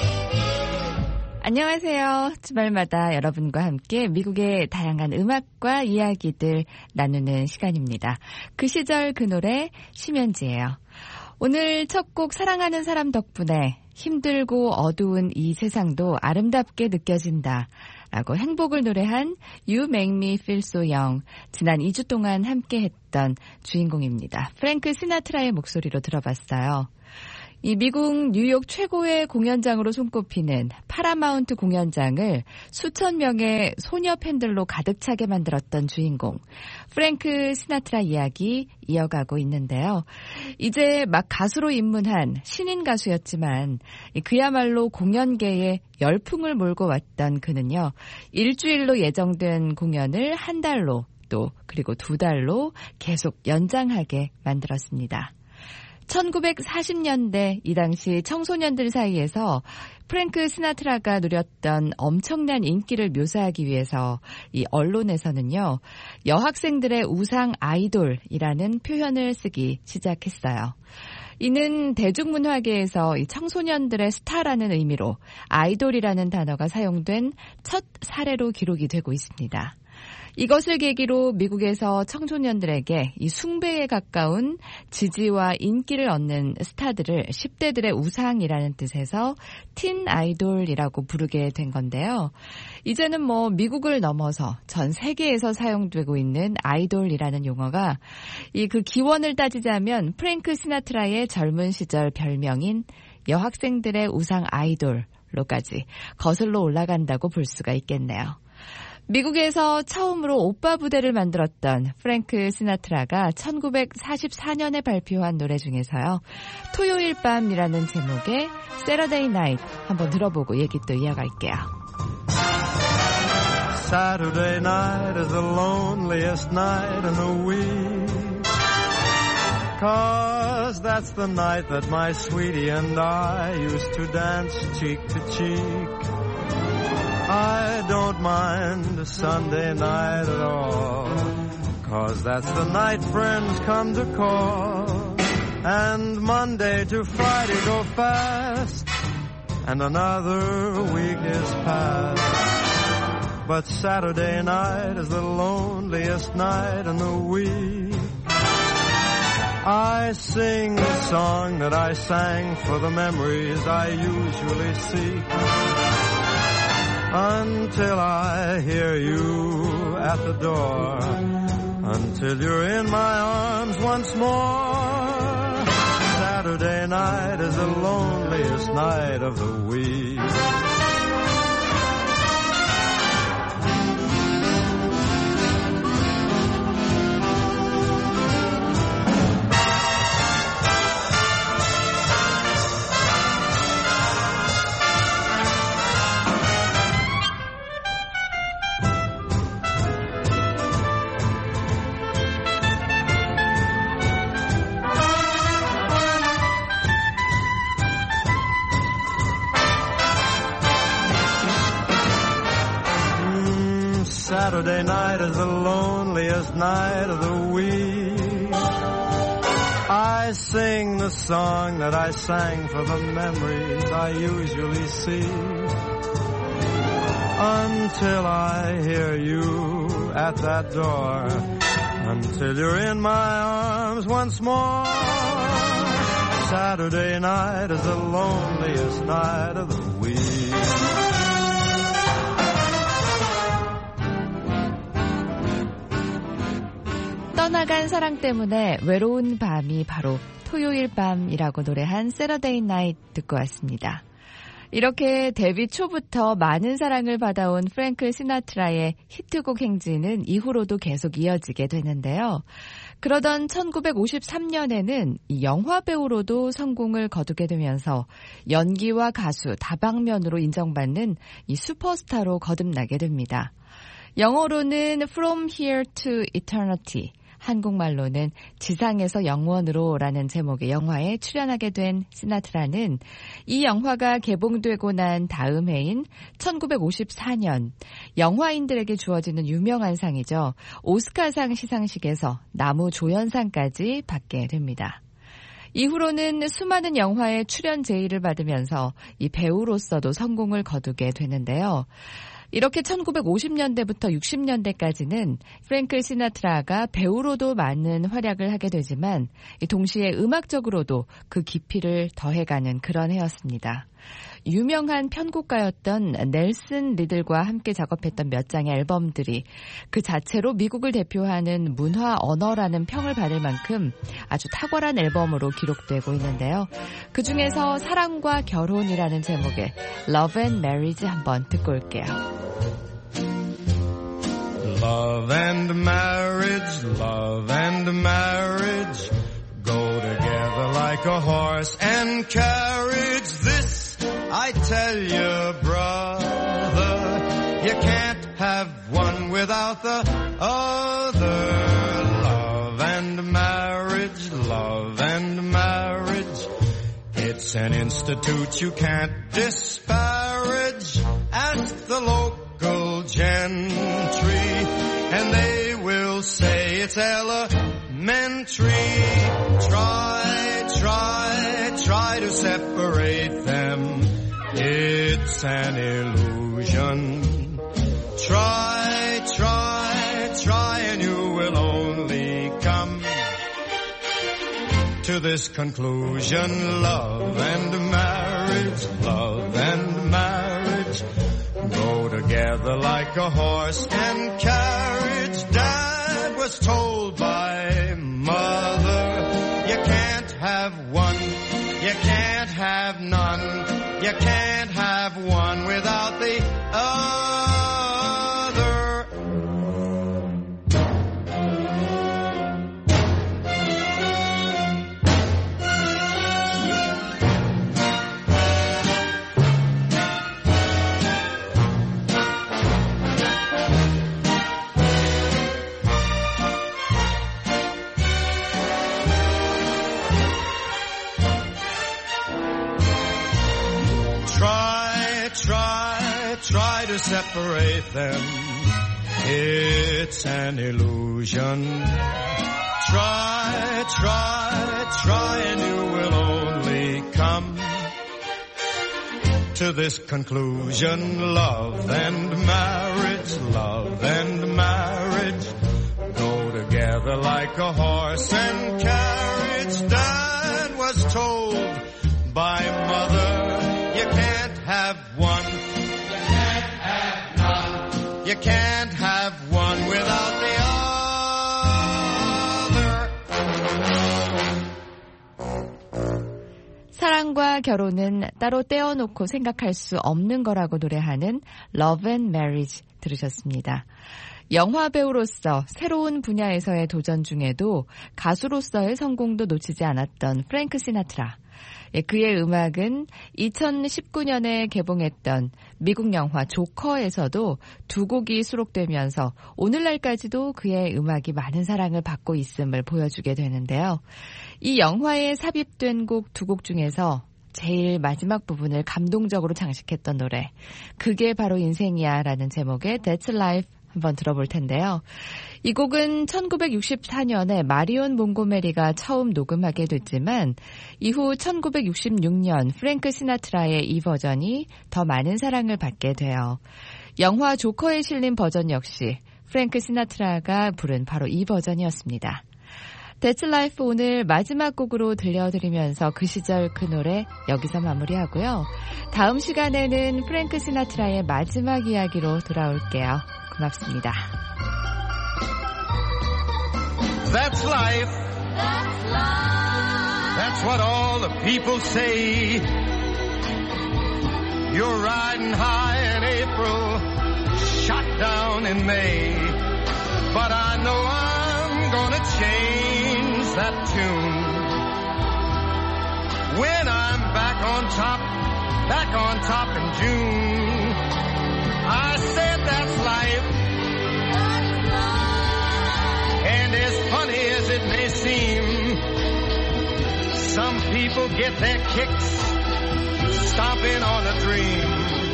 안녕하세요. 주말마다 여러분과 함께 미국의 다양한 음악과 이야기들 나누는 시간입니다. 그 시절 그 노래 심연지예요. 오늘 첫 곡 사랑하는 사람 덕분에 힘들고 어두운 이 세상도 아름답게 느껴진다 라고 행복을 노래한 You Make Me Feel So Young, 지난 2주 동안 함께했던 주인공입니다. 프랭크 시나트라의 목소리로 들어봤어요. 이 미국 뉴욕 최고의 공연장으로 손꼽히는 파라마운트 공연장을 수천 명의 소녀 팬들로 가득 차게 만들었던 주인공 프랭크 시나트라 이야기 이어가고 있는데요. 이제 막 가수로 입문한 신인 가수였지만 그야말로 공연계에 열풍을 몰고 왔던 그는요. 일주일로 예정된 공연을 한 달로 또 그리고 2달로 계속 연장하게 만들었습니다. 1940년대 이 당시 청소년들 사이에서 프랭크 시나트라가 누렸던 엄청난 인기를 묘사하기 위해서 이 언론에서는요, 여학생들의 우상 아이돌이라는 표현을 쓰기 시작했어요. 이는 대중문화계에서 이 청소년들의 스타라는 의미로 아이돌이라는 단어가 사용된 첫 사례로 기록이 되고 있습니다. 이것을 계기로 미국에서 청소년들에게 이 숭배에 가까운 지지와 인기를 얻는 스타들을 10대들의 우상이라는 뜻에서 틴 아이돌이라고 부르게 된 건데요. 이제는 뭐 미국을 넘어서 전 세계에서 사용되고 있는 아이돌이라는 용어가 그 기원을 따지자면 프랭크 시나트라의 젊은 시절 별명인 여학생들의 우상 아이돌로까지 거슬러 올라간다고 볼 수가 있겠네요. 미국에서 처음으로 오빠 부대를 만들었던 프랭크 시나트라가 1944년에 발표한 노래 중에서요. 토요일 밤이라는 제목의 Saturday Night 한번 들어보고 얘기 또 이어갈게요. Saturday night is the loneliest night in the week 'Cause that's the night that my sweetie and I used to dance cheek to cheek I don't mind Sunday night at all 'Cause that's the night friends come to call And Monday to Friday go fast And another week is past But Saturday night is the loneliest night in the week I sing the song that I sang for the memories I usually seek Until I hear you at the door Until you're in my arms once more Saturday night is the loneliest night of the week Saturday night is the loneliest night of the week I sing the song that I sang for the memories I usually see Until I hear you at that door Until you're in my arms once more Saturday night is the loneliest night of the week 떠나간 사랑 때문에 외로운 밤이 바로 토요일 밤이라고 노래한 Saturday Night 듣고 왔습니다. 이렇게 데뷔 초부터 많은 사랑을 받아온 프랭크 시나트라의 히트곡 행진은 이후로도 계속 이어지게 되는데요. 그러던 1953년에는 영화 배우로도 성공을 거두게 되면서 연기와 가수 다방면으로 인정받는 이 슈퍼스타로 거듭나게 됩니다. 영어로는 From Here to Eternity, 한국말로는 지상에서 영원으로라는 제목의 영화에 출연하게 된 시나트라는 이 영화가 개봉되고 난 다음 해인 1954년 영화인들에게 주어지는 유명한 상이죠. 오스카상 시상식에서 나무조연상까지 받게 됩니다. 이후로는 수많은 영화에 출연 제의를 받으면서 이 배우로서도 성공을 거두게 되는데요. 이렇게 1950년대부터 60년대까지는 프랭크 시나트라가 배우로도 많은 활약을 하게 되지만 동시에 음악적으로도 그 깊이를 더해가는 그런 해였습니다. 유명한 편곡가였던 넬슨 리들과 함께 작업했던 몇 장의 앨범들이 그 자체로 미국을 대표하는 문화 언어라는 평을 받을 만큼 아주 탁월한 앨범으로 기록되고 있는데요. 그중에서 사랑과 결혼이라는 제목의 Love and Marriage 한번 듣고 올게요. Love and marriage, love and marriage go together like a horse and carriage. This I tell you, brother, you can't have one without the other. Love and marriage, love and marriage. It's an institute you can't disparage. Ask the local gentry, and they will say it's elementary. Try to separate them. It's an illusion. Try to this conclusion. Love and marriage go together like a horse and carriage. Dad was told by mother, you can't have one, you can't have none, you can't have one without the other. Try to separate them, it's an illusion. Try, and you will only come to this conclusion. Love and marriage go together like a horse and carriage. Dad was told by mother, you can't have one, you can't have one without the other. 사랑과 결혼은 따로 떼어놓고 생각할 수 없는 거라고 노래하는 Love and Marriage 들으셨습니다. 영화 배우로서 새로운 분야에서의 도전 중에도 가수로서의 성공도 놓치지 않았던 프랭크 시나트라. 그의 음악은 2019년에 개봉했던 미국 영화 조커에서도 두 곡이 수록되면서 오늘날까지도 그의 음악이 많은 사랑을 받고 있음을 보여주게 되는데요. 이 영화에 삽입된 곡 두 곡 중에서 제일 마지막 부분을 감동적으로 장식했던 노래, 그게 바로 인생이야 라는 제목의 That's Life 한번 들어볼 텐데요. 이 곡은 1964년에 마리온 몽고메리가 처음 녹음하게 됐지만 이후 1966년 프랭크 시나트라의 이 버전이 더 많은 사랑을 받게 돼요. 영화 조커에 실린 버전 역시 프랭크 시나트라가 부른 바로 이 버전이었습니다. That's Life 오늘 마지막 곡으로 들려드리면서 그 시절 그 노래 여기서 마무리하고요. 다음 시간에는 프랭크 시나트라의 마지막 이야기로 돌아올게요. 고맙습니다. That's life. That's life. That's what all the people say. You're riding high in April, shot down in May. But I know I'm gonna change that tune. When I'm back on top in June. I said that's life. That's life. And as funny as it may seem, some people get their kicks stomping on a dream.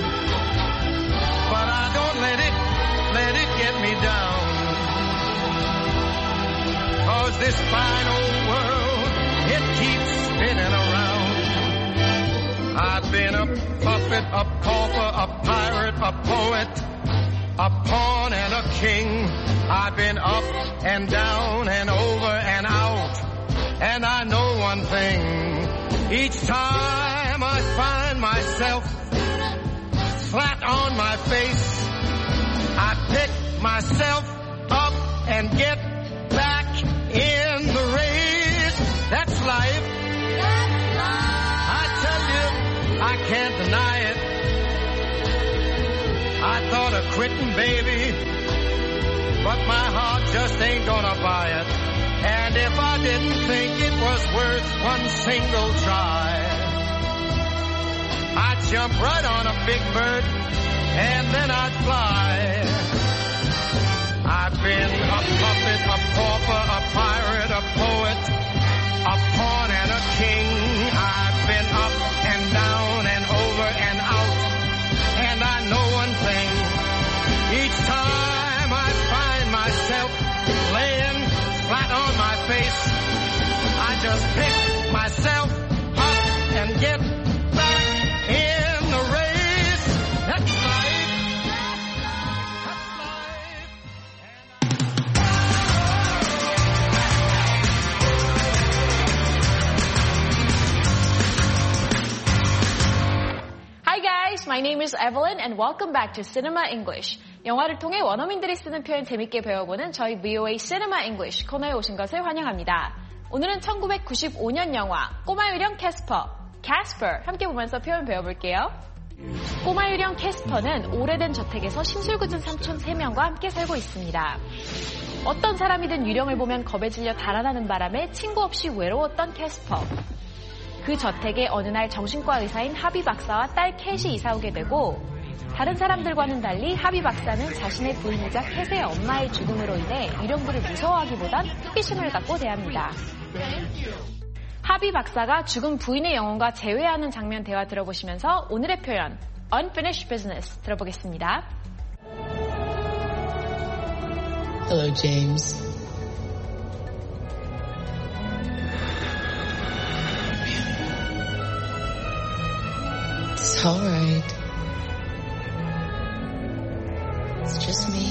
But I don't let it get me down. 'Cause this fine old world, it keeps spinning around. I've been a puppet, a pauper, a pirate, a poet, a pawn and a king. I've been up and down and over and out. And I know one thing. Each time I find myself flat on my face, I pick myself up and get back in the race. That's life. That's life. I tell you, I can't deny it. I thought of quitting, baby, but my heart just ain't gonna buy it. And if I didn't think it was worth one single try, I'd jump right on a big bird and then I'd fly. I've been a puppet, a pauper, a pirate, a poet, a pawn and a king. I've been up and down and over and out. And I know one thing. Each time I find myself laying flat on my face, I just pick myself up and get back in the race. That's life. That's life. my name is Evelyn and welcome back to Cinema English. 영화를 통해 원어민들이 쓰는 표현 재밌게 배워보는 저희 VOA Cinema English 코너에 오신 것을 환영합니다. 오늘은 1995년 영화 꼬마 유령 캐스퍼, Casper 함께 보면서 표현 배워볼게요. 꼬마 유령 캐스퍼는 오래된 저택에서 심술궂은 삼촌 3명과 함께 살고 있습니다. 어떤 사람이든 유령을 보면 겁에 질려 달아나는 바람에 친구 없이 외로웠던 캐스퍼. 그 저택에 어느 날 정신과 의사인 하비 박사와 딸 캣이 이사오게 되고 다른 사람들과는 달리 하비 박사는 자신의 부인이자 캣의 엄마의 죽음으로 인해 유령들을 무서워하기보단 호기심을 갖고 대합니다. 하비 박사가 죽은 부인의 영혼과 재회하는 장면 대화 들어보시면서 오늘의 표현 Unfinished Business 들어보겠습니다. Hello, James. It's all right. It's just me.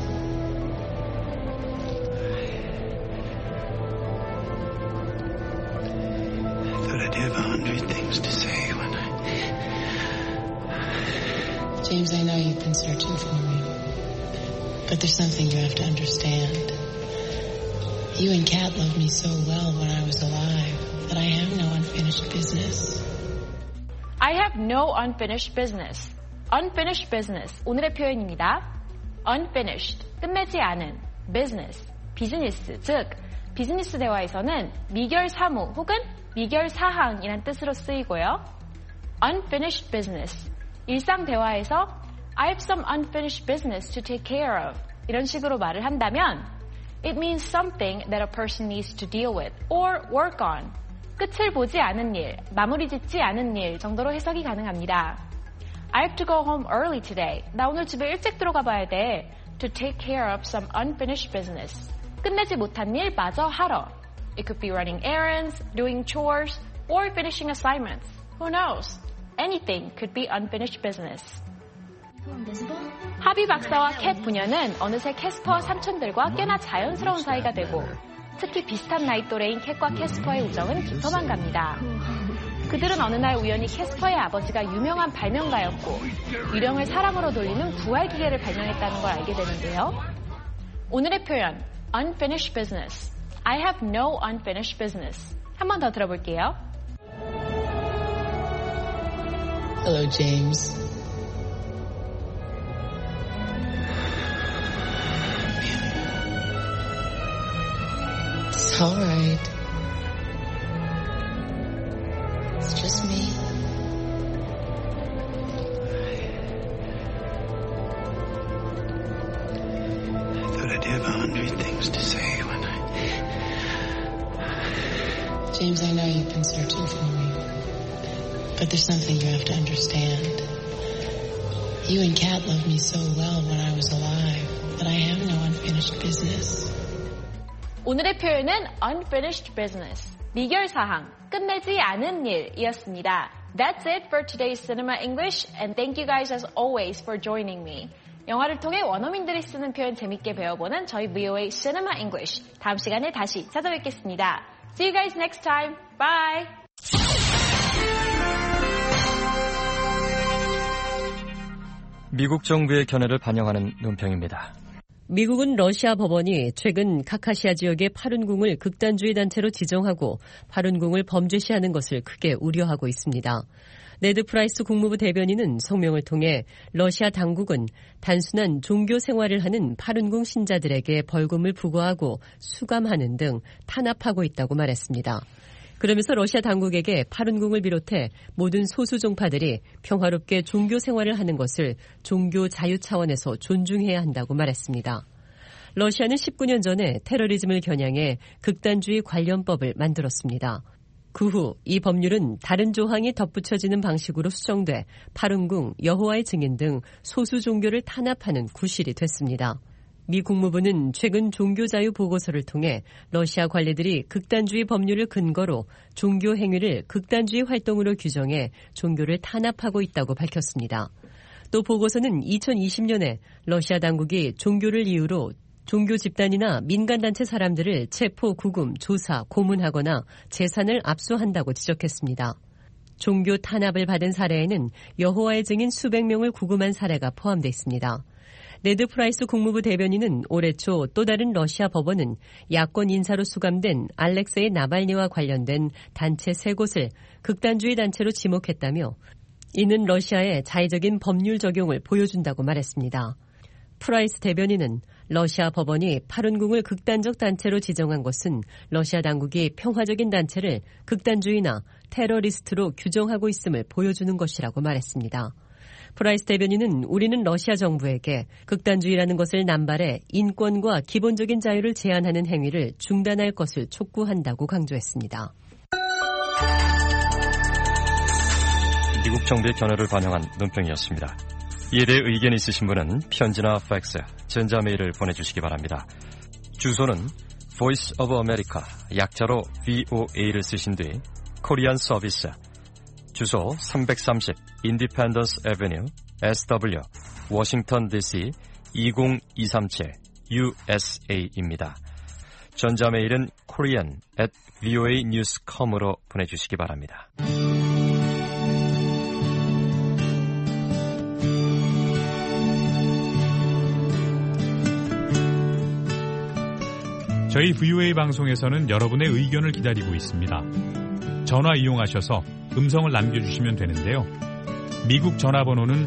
I thought I'd have 100 things to say when James, I know you've been searching for me. But there's something you have to understand. You and Kat loved me so well when I was alive that I have no unfinished business. I have no unfinished business. Unfinished business, 오늘의 표현입니다. Unfinished, 끝내지 않은, business, 비즈니스, 즉 비즈니스 대화에서는 미결 사무 혹은 미결 사항이란 뜻으로 쓰이고요. Unfinished business, 일상 대화에서 I have some unfinished business to take care of 이런 식으로 말을 한다면 It means something that a person needs to deal with or work on. 끝을 보지 않은 일, 마무리 짓지 않은 일 정도로 해석이 가능합니다. I have to go home early today. 나 오늘 집에 일찍 들어가 봐야 돼. To take care of some unfinished business. 끝내지 못한 일 마저 하러. It could be running errands, doing chores, or finishing assignments. Who knows? Anything could be unfinished business. 하비 박사와 캣 부녀는 어느새 캐스퍼와 삼촌들과 꽤나 자연스러운 사이가 되고 특히 비슷한 나이 또래인 캣과 캐스퍼의 우정은 깊어만 갑니다. 그들은 어느 날 우연히 캐스퍼의 아버지가 유명한 발명가였고 유령을 사람으로 돌리는 부활 기계를 발명했다는 걸 알게 되는데요. 오늘의 표현 unfinished business. I have no unfinished business. 한 번 더 들어볼게요. Hello, James. It's all right. It's just me. I thought I'd have 100 things to say when James, I know you've been searching for me. But there's something you have to understand. You and Kat loved me so well when I was alive that I have no unfinished business. 오늘의 표현은 unfinished business, 미결사항, 끝내지 않은 일이었습니다. That's it for today's Cinema English, and thank you guys as always for joining me. 영화를 통해 원어민들이 쓰는 표현 재밌게 배워보는 저희 VOA Cinema English. 다음 시간에 다시 찾아뵙겠습니다. See you guys next time. Bye! 미국 정부의 견해를 반영하는 논평입니다. 미국은 러시아 법원이 최근 카카시아 지역의 파룬궁을 극단주의 단체로 지정하고 파룬궁을 범죄시하는 것을 크게 우려하고 있습니다. 네드 프라이스 국무부 대변인은 성명을 통해 러시아 당국은 단순한 종교 생활을 하는 파룬궁 신자들에게 벌금을 부과하고 수감하는 등 탄압하고 있다고 말했습니다. 그러면서 러시아 당국에게 파룬궁을 비롯해 모든 소수 종파들이 평화롭게 종교 생활을 하는 것을 종교 자유 차원에서 존중해야 한다고 말했습니다. 러시아는 19년 전에 테러리즘을 겨냥해 극단주의 관련법을 만들었습니다. 그 후 이 법률은 다른 조항이 덧붙여지는 방식으로 수정돼 파룬궁, 여호와의 증인 등 소수 종교를 탄압하는 구실이 됐습니다. 미 국무부는 최근 종교자유 보고서를 통해 러시아 관리들이 극단주의 법률을 근거로 종교 행위를 극단주의 활동으로 규정해 종교를 탄압하고 있다고 밝혔습니다. 또 보고서는 2020년에 러시아 당국이 종교를 이유로 종교 집단이나 민간단체 사람들을 체포, 구금, 조사, 고문하거나 재산을 압수한다고 지적했습니다. 종교 탄압을 받은 사례에는 여호와의 증인 수백 명을 구금한 사례가 포함되어 있습니다. 네드 프라이스 국무부 대변인은 올해 초 또 다른 러시아 법원은 야권 인사로 수감된 알렉세이 나발니와 관련된 단체 3곳을 극단주의 단체로 지목했다며 이는 러시아의 자의적인 법률 적용을 보여준다고 말했습니다. 프라이스 대변인은 러시아 법원이 파룬궁을 극단적 단체로 지정한 것은 러시아 당국이 평화적인 단체를 극단주의나 테러리스트로 규정하고 있음을 보여주는 것이라고 말했습니다. 프라이스 대변인은 우리는 러시아 정부에게 극단주의라는 것을 남발해 인권과 기본적인 자유를 제한하는 행위를 중단할 것을 촉구한다고 강조했습니다. 미국 정부의 견해를 반영한 논평이었습니다. 이에 대해 의견이 있으신 분은 편지나 팩스, 전자메일을 보내주시기 바랍니다. 주소는 Voice of America, 약자로 VOA를 쓰신 뒤 코리안 서비스, 주소 330 Independence Avenue, SW, 워싱턴 DC 20237 USA입니다. 전자메일은 korean@voanews.com으로 보내주시기 바랍니다. 저희 VOA 방송에서는 여러분의 의견을 기다리고 있습니다. 전화 이용하셔서 음성을 남겨주시면 되는데요. 미국 전화번호는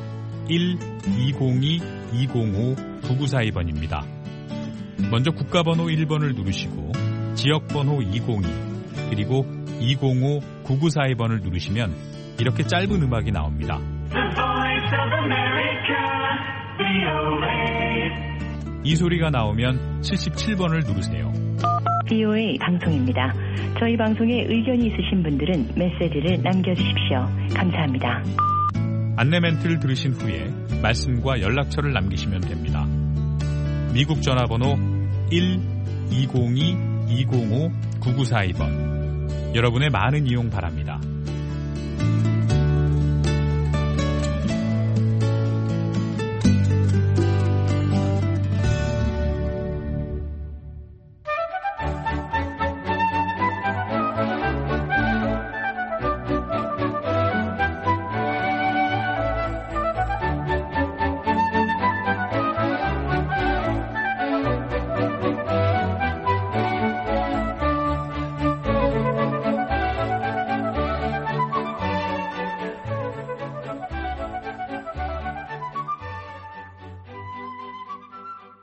1-202-205-9942번입니다. 먼저 국가번호 1번을 누르시고 지역번호 202 그리고 205-9942번을 누르시면 이렇게 짧은 음악이 나옵니다. 이 소리가 나오면 77번을 누르세요. VOA 방송입니다. 저희 방송에 의견이 있으신 분들은 메시지를 남겨주십시오. 감사합니다. 안내 멘트를 들으신 후에 말씀과 연락처를 남기시면 됩니다. 미국 전화번호 1-202-205-9942번. 여러분의 많은 이용 바랍니다.